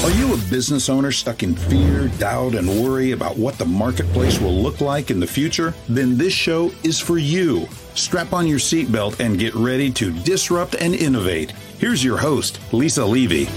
Are you a business owner stuck in fear, doubt, and worry about what the marketplace will look like in the future? Then this show is for you. Strap on your seatbelt and get ready to disrupt and innovate. Here's your host, Lisa Levy.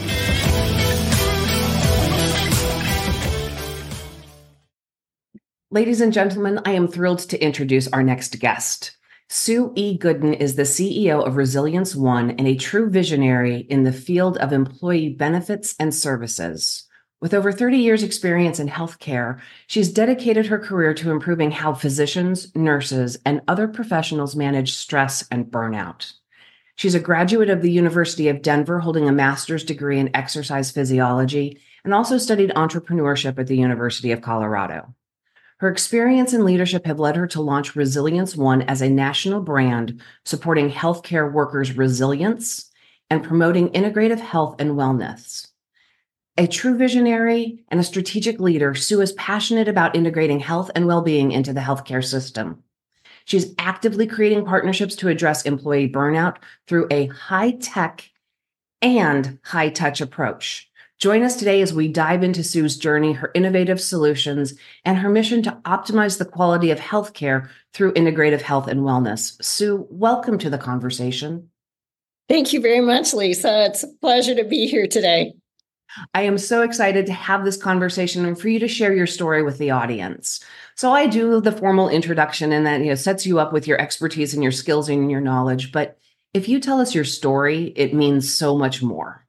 Ladies and gentlemen, I am thrilled to introduce our next guest. Sue E. Gooden is the CEO of Resilience One and a true visionary in the field of employee benefits and services. With over 30 years' experience in healthcare, she's dedicated her career to improving how physicians, nurses, and other professionals manage stress and burnout. She's a graduate of the University of Denver, holding a master's degree in exercise physiology, and also studied entrepreneurship at the University of Colorado. Her experience and leadership have led her to launch Resilience One as a national brand supporting healthcare workers' resilience and promoting integrative health and wellness. A true visionary and a strategic leader, Sue is passionate about integrating health and well-being into the healthcare system. She's actively creating partnerships to address employee burnout through a high-tech and high-touch approach. Join us today as we dive into Sue's journey, her innovative solutions, and her mission to optimize the quality of healthcare through integrative health and wellness. Sue, welcome to the conversation. Thank you very much, Lisa. It's a pleasure to be here today. I am so excited to have this conversation and for you to share your story with the audience. So I do the formal introduction and that sets you up with your expertise and your skills and your knowledge. But if you tell us your story, it means so much more.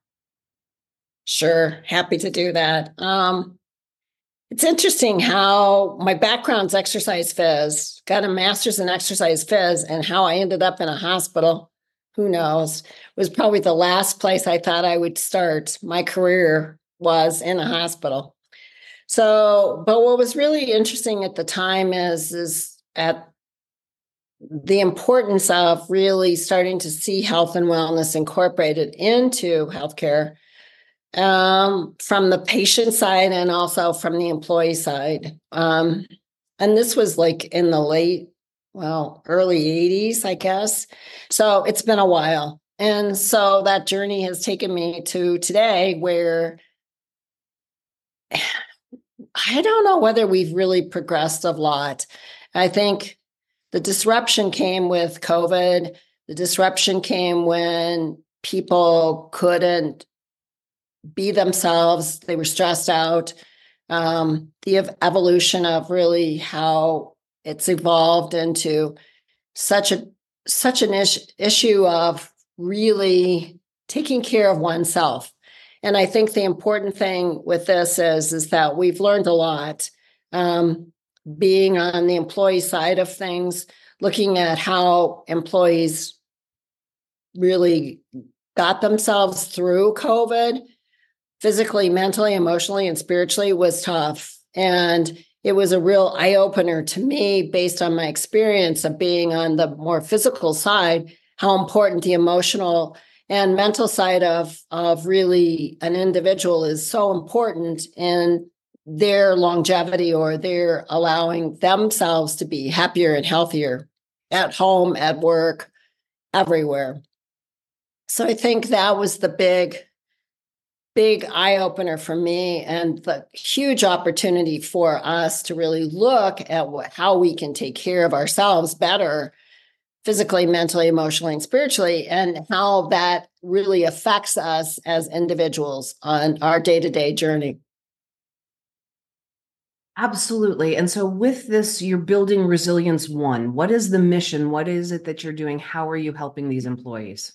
Sure. Happy to do that. It's interesting how my background's exercise phys, got a master's in exercise phys, and how I ended up in a hospital, who knows, was probably the last place I thought I would start. My career was in a hospital. So, but what was really interesting at the time is at the importance of really starting to see health and wellness incorporated into healthcare. From the patient side and also from the employee side. And this was like in the early 80s, I guess. So it's been a while. And so that journey has taken me to today where I don't know whether we've really progressed a lot. I think the disruption came with COVID. The disruption came when people couldn't be themselves. They were stressed out. The evolution of really how it's evolved into such an issue of really taking care of oneself. And I think the important thing with this is that we've learned a lot, being on the employee side of things, looking at how employees really got themselves through COVID. Physically, mentally, emotionally, and spiritually was tough. And it was a real eye-opener to me based on my experience of being on the more physical side, how important the emotional and mental side of really an individual is so important in their longevity or their allowing themselves to be happier and healthier at home, at work, everywhere. So I think that was the big eye-opener for me and the huge opportunity for us to really look at how we can take care of ourselves better, physically, mentally, emotionally, and spiritually, and how that really affects us as individuals on our day-to-day journey. Absolutely. And so with this, you're building Resilience One. What is the mission? What is it that you're doing? How are you helping these employees?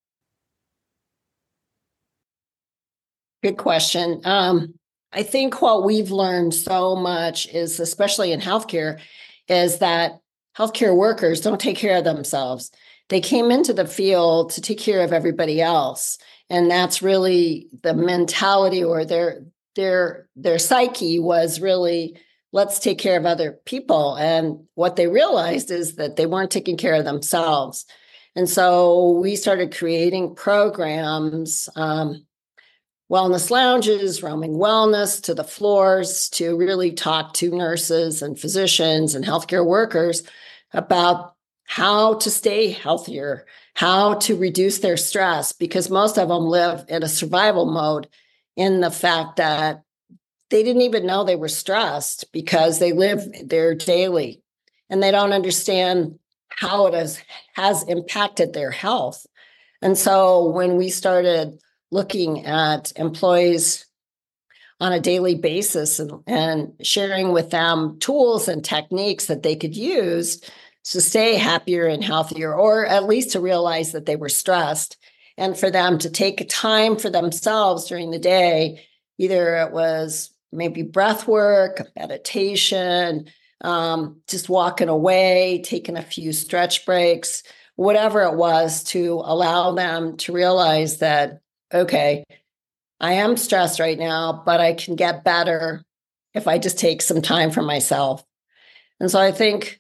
Good question. I think what we've learned so much is, especially in healthcare, is that healthcare workers don't take care of themselves. They came into the field to take care of everybody else. And that's really the mentality, or their psyche was really, let's take care of other people. And what they realized is that they weren't taking care of themselves. And so we started creating programs, wellness lounges, roaming wellness to the floors, to really talk to nurses and physicians and healthcare workers about how to stay healthier, how to reduce their stress, because most of them live in a survival mode. in the fact that they didn't even know they were stressed because they live there daily and they don't understand how it has impacted their health. And so when we started looking at employees on a daily basis and sharing with them tools and techniques that they could use to stay happier and healthier, or at least to realize that they were stressed, and for them to take time for themselves during the day, either it was maybe breath work, meditation, just walking away, taking a few stretch breaks, whatever it was, to allow them to realize that, okay, I am stressed right now, but I can get better if I just take some time for myself. And so I think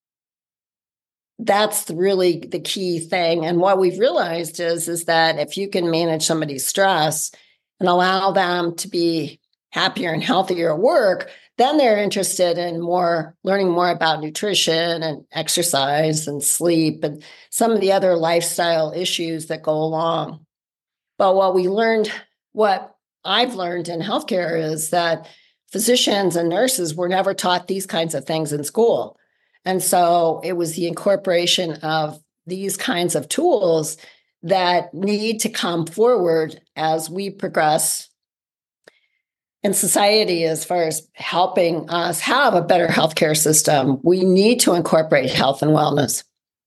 that's really the key thing. And what we've realized is that if you can manage somebody's stress and allow them to be happier and healthier at work, then they're interested in learning more about nutrition and exercise and sleep and some of the other lifestyle issues that go along. But what I've learned in healthcare is that physicians and nurses were never taught these kinds of things in school. And so it was the incorporation of these kinds of tools that need to come forward as we progress in society as far as helping us have a better healthcare system. We need to incorporate health and wellness.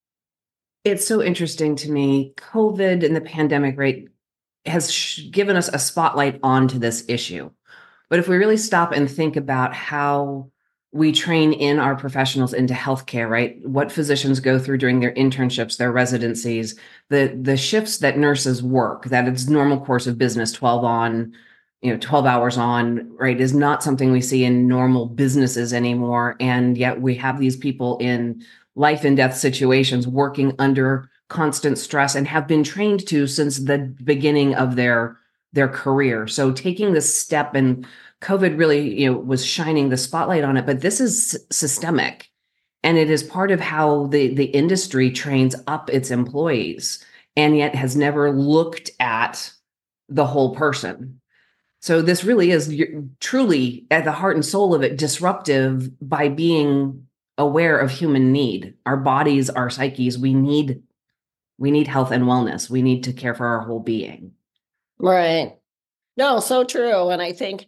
It's so interesting to me. COVID and the pandemic, right, has given us a spotlight onto this issue. But if we really stop and think about how we train in our professionals into healthcare, right? What physicians go through during their internships, their residencies, the shifts that nurses work, that it's normal course of business, 12 on, 12 hours on, right, is not something we see in normal businesses anymore. And yet we have these people in life and death situations working under constant stress and have been trained to since the beginning of their career. So taking this step, and COVID really, was shining the spotlight on it, but this is systemic, and it is part of how the industry trains up its employees, and yet has never looked at the whole person. So this really is truly, at the heart and soul of it, disruptive by being aware of human need. Our bodies, our psyches, we need health and wellness. We need to care for our whole being. Right. No, so true. And I think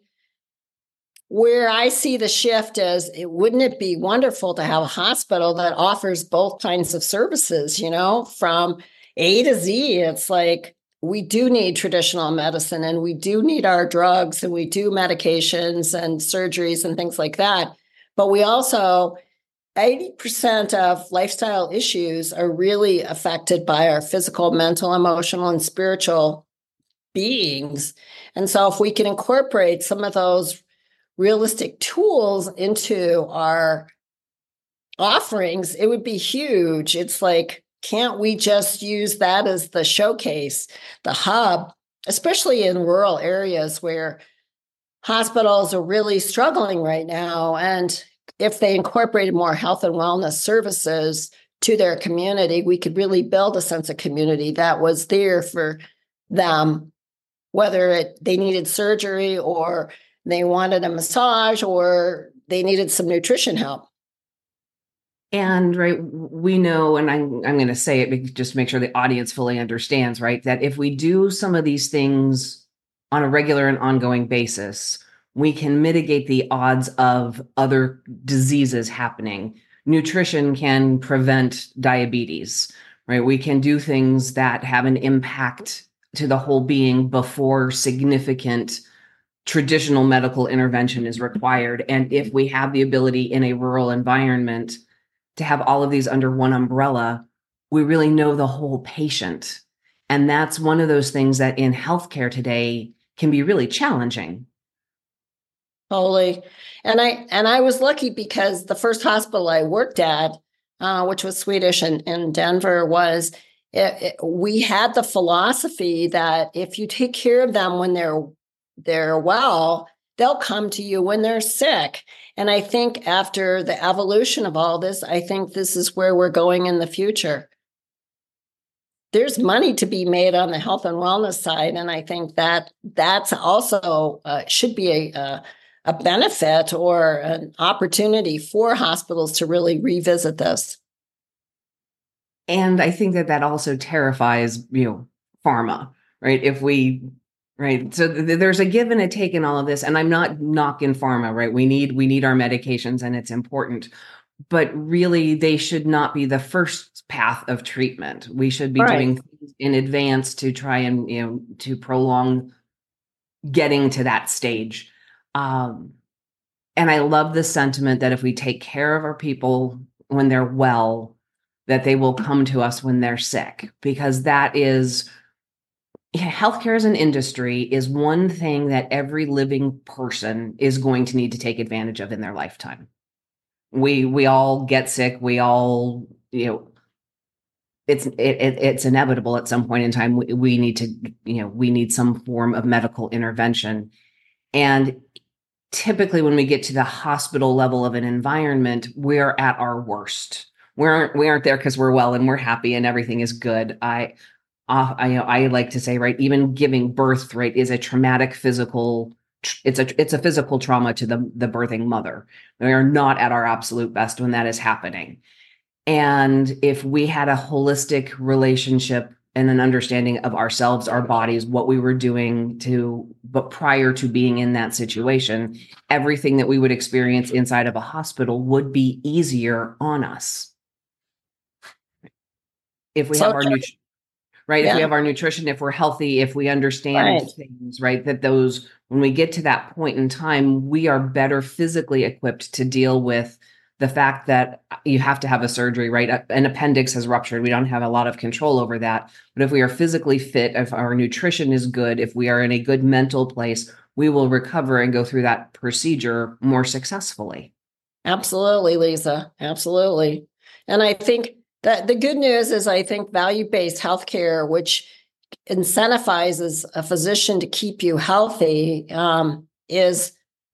where I see the shift is, wouldn't it be wonderful to have a hospital that offers both kinds of services, from A to Z? It's like, we do need traditional medicine, and we do need our drugs, and we do medications and surgeries and things like that. But we also, 80% of lifestyle issues are really affected by our physical, mental, emotional, and spiritual beings. And so if we can incorporate some of those realistic tools into our offerings, it would be huge. It's like, can't we just use that as the showcase, the hub, especially in rural areas where hospitals are really struggling right now? And if they incorporated more health and wellness services to their community, we could really build a sense of community that was there for them, whether they needed surgery or they wanted a massage or they needed some nutrition help. And right, we know, and I'm going to say it just to make sure the audience fully understands, right, that if we do some of these things on a regular and ongoing basis, we can mitigate the odds of other diseases happening. Nutrition can prevent diabetes, right? We can do things that have an impact to the whole being before significant traditional medical intervention is required. And if we have the ability in a rural environment to have all of these under one umbrella, we really know the whole patient. And that's one of those things that in healthcare today can be really challenging. Totally. And I was lucky because the first hospital I worked at, which was Swedish in Denver, we had the philosophy that if you take care of them when they're well, they'll come to you when they're sick. And I think after the evolution of all this, I think this is where we're going in the future. there's money to be made on the health and wellness side. And I think that that's also should be a benefit or an opportunity for hospitals to really revisit this. And I think that also terrifies, pharma, right? Right. So there's a give and a take in all of this. And I'm not knocking pharma, right? We need our medications and it's important, but really they should not be the first path of treatment. We should be doing things in advance to try and, to prolong getting to that stage. And I love the sentiment that if we take care of our people when they're well, that they will come to us when they're sick, because that is, healthcare as an industry is one thing that every living person is going to need to take advantage of in their lifetime. We all get sick. We all, it's inevitable at some point in time. We need to, we need some form of medical intervention. And typically when we get to the hospital level of an environment, we're at our worst. We aren't there because we're well and we're happy and everything is good. I like to say, right, even giving birth, right, is a traumatic physical. It's a physical trauma to the birthing mother. We are not at our absolute best when that is happening. And if we had a holistic relationship and an understanding of ourselves, our bodies, what we were doing but prior to being in that situation, everything that we would experience inside of a hospital would be easier on us. If we have our nutrition, right? Yeah. If we have our nutrition, if we're healthy, if we understand things, right? That when we get to that point in time, we are better physically equipped to deal with the fact that you have to have a surgery, right? An appendix has ruptured. We don't have a lot of control over that. But if we are physically fit, if our nutrition is good, if we are in a good mental place, we will recover and go through that procedure more successfully. Absolutely, Lisa. Absolutely. And I think that the good news is I think value-based healthcare, which incentivizes a physician to keep you healthy, is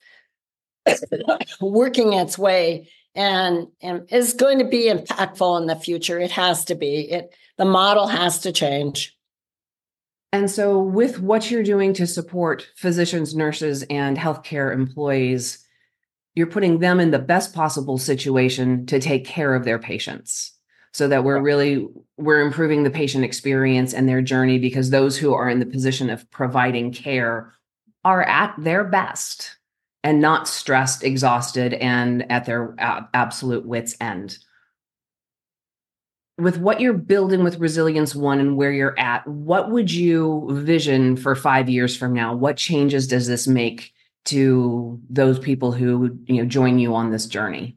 working its way and is going to be impactful in the future. It has to be. The model has to change. And so with what you're doing to support physicians, nurses, and healthcare employees, you're putting them in the best possible situation to take care of their patients, so that we're improving the patient experience and their journey, because those who are in the position of providing care are at their best and not stressed, exhausted, and at their absolute wit's end. With what you're building with Resilience One and where you're at, what would you vision for 5 years from now? What changes does this make to those people who join you on this journey?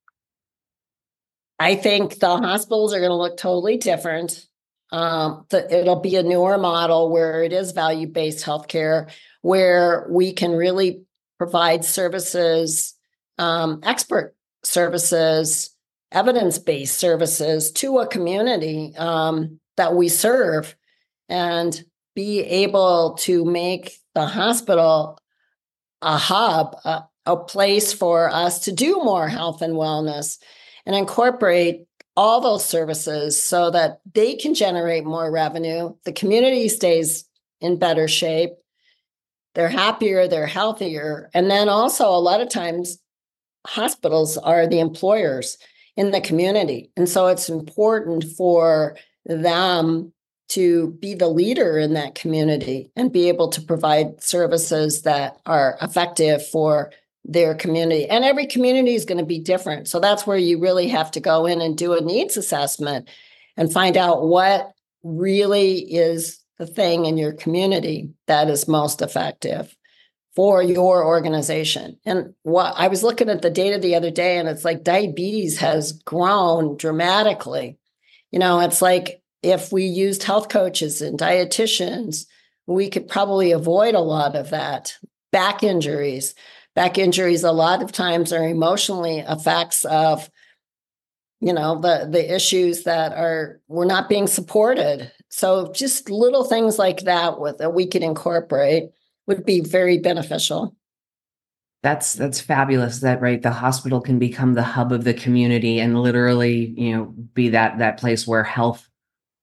I think the hospitals are going to look totally different. It'll be a newer model where it is value-based healthcare, where we can really provide services, expert services, evidence-based services to a community that we serve, and be able to make the hospital a hub, a place for us to do more health and wellness, and incorporate all those services so that they can generate more revenue. The community stays in better shape. They're happier, they're healthier. And then also a lot of times hospitals are the employers in the community. And so it's important for them to be the leader in that community and be able to provide services that are effective for their community. And every community is going to be different. So that's where you really have to go in and do a needs assessment and find out what really is the thing in your community that is most effective for your organization. And what I was looking at the data the other day, and it's like diabetes has grown dramatically. It's like if we used health coaches and dietitians, we could probably avoid a lot of that. Back injuries a lot of times are emotionally effects of, the issues that we're not being supported. So just little things like that that we could incorporate would be very beneficial. That's fabulous. That, right, the hospital can become the hub of the community and literally, be that place where health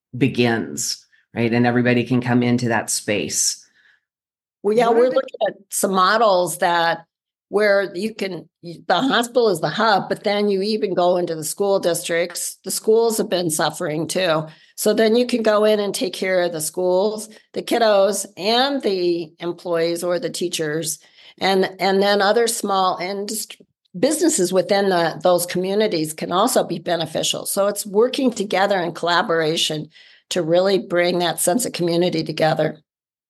begins, right? And everybody can come into that space. Well, yeah, we're looking at some models that where the hospital is the hub, but then you even go into the school districts. The schools have been suffering too. So then you can go in and take care of the schools, the kiddos, and the employees or the teachers, and then other small businesses within those communities can also be beneficial. So it's working together in collaboration to really bring that sense of community together.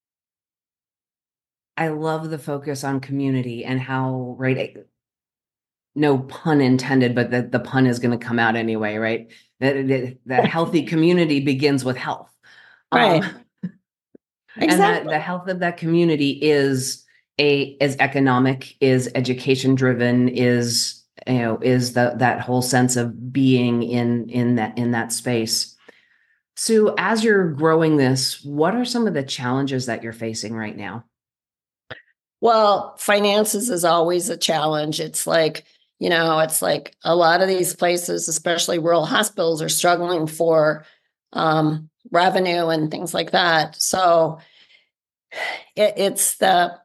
I love the focus on community and how, right, no pun intended, but the pun is going to come out anyway, right? That healthy community begins with health. Right. Exactly. And the health of that community is economic, is education driven, is that whole sense of being in that space. Sue, as you're growing this, what are some of the challenges that you're facing right now? Well, finances is always a challenge. It's like a lot of these places, especially rural hospitals, are struggling for revenue and things like that. So it's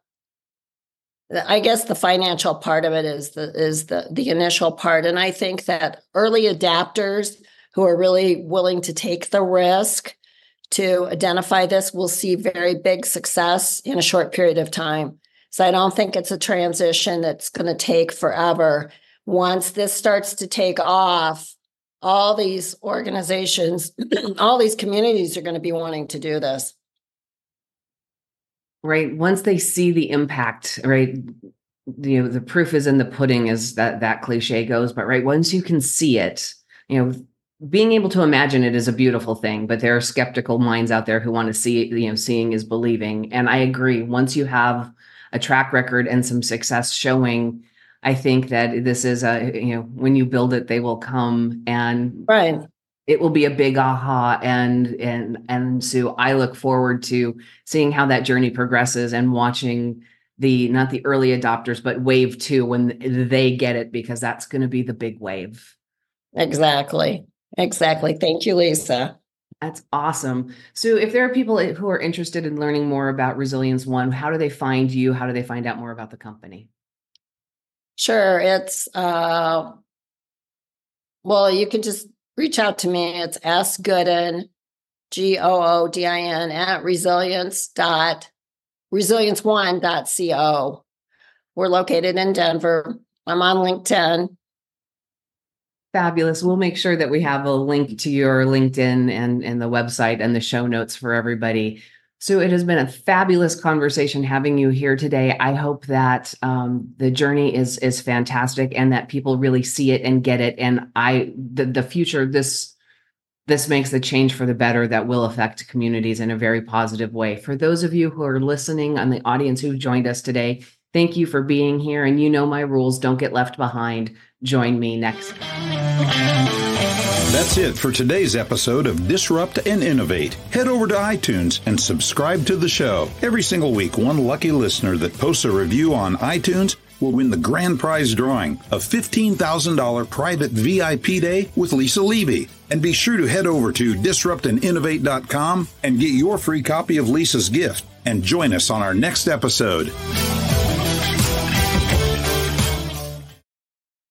I guess the financial part of it is the initial part. And I think that early adapters who are really willing to take the risk to identify this will see very big success in a short period of time. So I don't think it's a transition that's going to take forever. Once this starts to take off, all these organizations, all these communities are going to be wanting to do this. Right. Once they see the impact, right, the proof is in the pudding, as that cliche goes. But right, once you can see it, being able to imagine it is a beautiful thing. But there are skeptical minds out there who want to see it. Seeing is believing. And I agree. Once you have a track record and some success showing, I think that this is when you build it, they will come, and right. It will be a big aha. And so I look forward to seeing how that journey progresses and watching not the early adopters, but wave 2 when they get it, because that's going to be the big wave. Exactly. Thank you, Lisa. That's awesome. So if there are people who are interested in learning more about Resilience One, how do they find you? How do they find out more about the company? Sure. It's, you can just reach out to me. It's sgoodin, Goodin, at resilience1.co. We're located in Denver. I'm on LinkedIn. Fabulous. We'll make sure that we have a link to your LinkedIn and the website and the show notes for everybody. So it has been a fabulous conversation having you here today. I hope that the journey is fantastic and that people really see it and get it. And the future, this makes the change for the better that will affect communities in a very positive way. For those of you who are listening and the audience who joined us today, thank you for being here. And my rules, don't get left behind. Join me next time. That's it for today's episode of Disrupt and Innovate. Head over to iTunes and subscribe to the show. Every single week, one lucky listener that posts a review on iTunes will win the grand prize drawing, a $15,000 private VIP day with Lisa Levy. And be sure to head over to disruptandinnovate.com and get your free copy of Lisa's gift. And join us on our next episode.